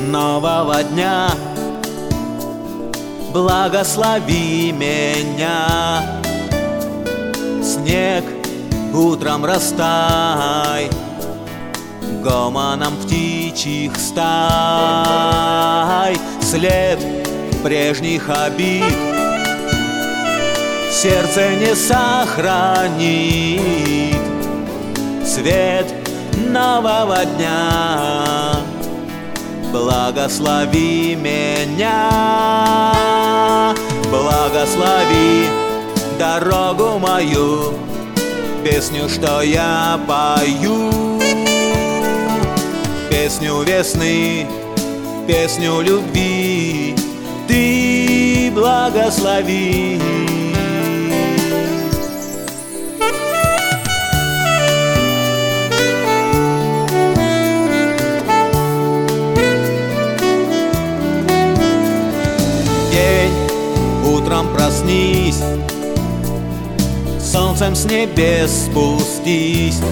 нового дня. Благослови меня. Снег утром растай, гомоном птичьих стай. След прежних обид сердце не сохранит. Свет нового дня, благослови меня. Благослови дорогу мою, песню, что я пою. Песню весны, песню любви, ты благослови. Утром проснись, солнцем с небес спустись.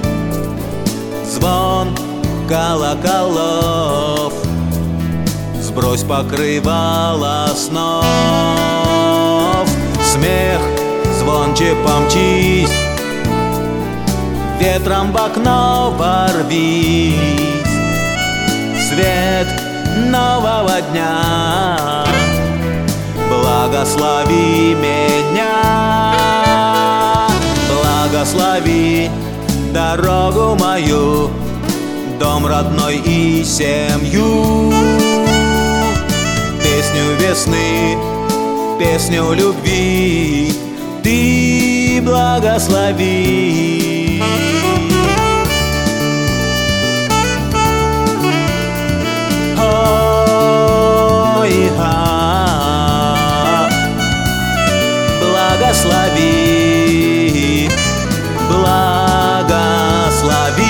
Звон колоколов, сбрось покрывало снов. Смех звонче помчись, ветром в окно ворвись. Свет нового дня, благослови меня. Благослови дорогу мою, дом родной и семью. Песню весны, песню любви, ты благослови. Благослови, благослови,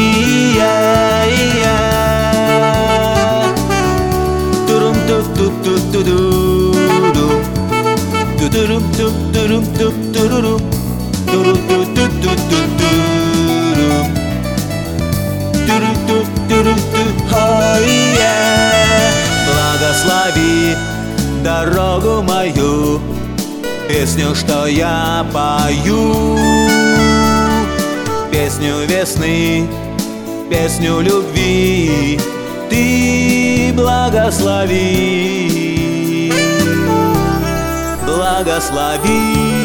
турум туп туп туп тудуру, тудурум туп турум туп туруру, туру туп туп туп туп туру, туру туп туру туп. Благослови дорогу мою, песню, что я пою. Песню весны, песню любви, ты благослови. Благослови.